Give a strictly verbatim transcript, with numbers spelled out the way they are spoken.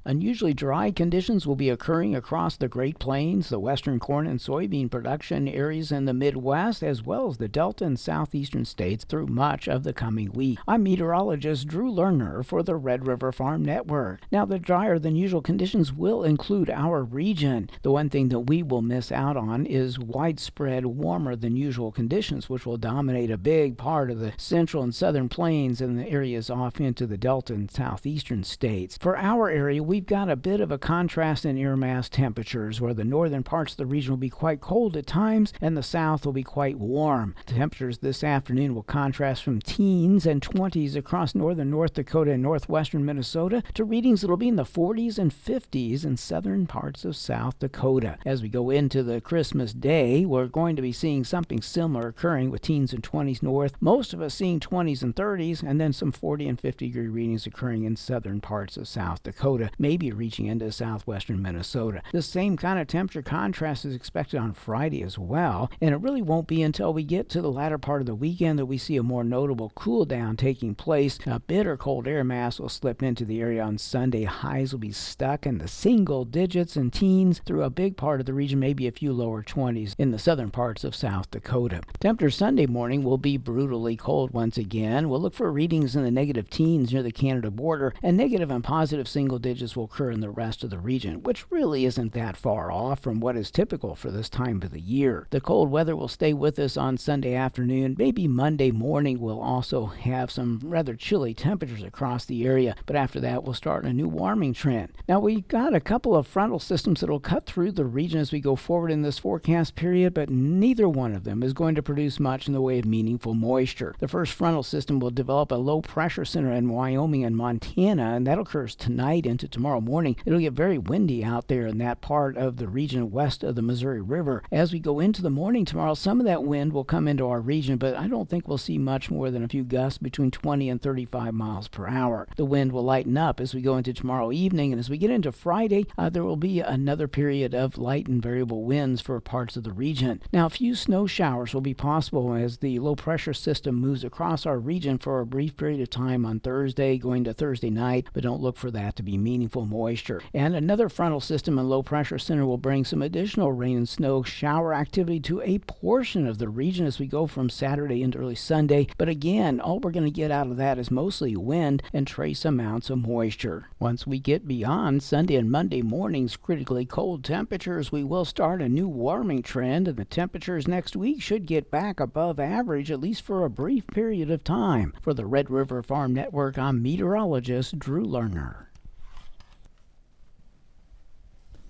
Unusually dry conditions will be occurring across the Great Plains, the western corn and soybean production areas in the Midwest, as well as the Delta and southeastern states through much of the coming week. I'm meteorologist Drew Lerner for the Red River Farm Network. Now, the drier than usual conditions will include our region. The one thing that we will miss out on is widespread warmer than usual conditions, which will dominate a big part of the central and southern plains and the areas off into the Delta and southeastern states. For our area, we've got a bit of a contrast in air mass temperatures, where the northern parts of the region will be quite cold at times and the south will be quite warm. Temperatures this afternoon will contrast from teens and twenties across northern North Dakota and northwestern Minnesota to readings that will be in the forties and fifties in southern parts of South Dakota. As we go into the Christmas day, we're going to be seeing something similar occurring with teens and twenties north, most of us seeing twenties and thirties, and then some forty and fifty degree readings occurring in southern parts of South Dakota, maybe reaching into southwestern Minnesota. The same kind of temperature contrast is expected on Friday as well, and it really won't be until we get to the latter part of the weekend that we see a more notable cool down taking place. A bitter cold air mass will slip into the area on Sunday. Highs will be stuck in the single digits and teens through a big part of the region, maybe a few lower twenties in the southern parts of South Dakota. Temperature Sunday morning will be brutally cold once again. We'll look for readings in the negative teens near the Canada border, and negative and positive single digits will occur in the rest of the region, which really isn't that far off from what is typical for this time of the year. The cold weather will stay with us on Sunday afternoon. Maybe Monday morning we'll also have some rather chilly temperatures across the area, but after that we'll start a new warming trend. Now, we've got a couple of frontal systems that will cut through the region as we go forward in this forecast period, but neither one of them is going to produce much in the way of meaningful moisture. The first frontal system will develop a low pressure center in Wyoming and Montana, and that occurs tonight into tomorrow morning. It'll get very windy out there in that part of the region west of the Missouri River. As we go into the morning tomorrow, some of that wind will come into our region, but I don't think we'll see much more than a few gusts between twenty and thirty-five miles per hour. The wind will lighten up as we go into tomorrow evening, and as we get into Friday, uh, there will be another period of light and variable winds for parts of the region. Now, a few snow showers will be possible as the low pressure system moves across our region for a brief period of time on Thursday, going to Thursday night, but don't look for that to be meaningful moisture. And another frontal system and low pressure center will bring some additional rain and snow shower activity to a portion of the region as we go from Saturday into early Sunday. But again, all we're going to get out of that is mostly wind and trace amounts of moisture. Once we get beyond Sunday and Monday morning's critically cold temperatures, we will start a new warming trend, and the temperatures next week should get back above average, at least for a brief period of time. For the Red River Farm Network, I'm meteorologist Drew Lerner.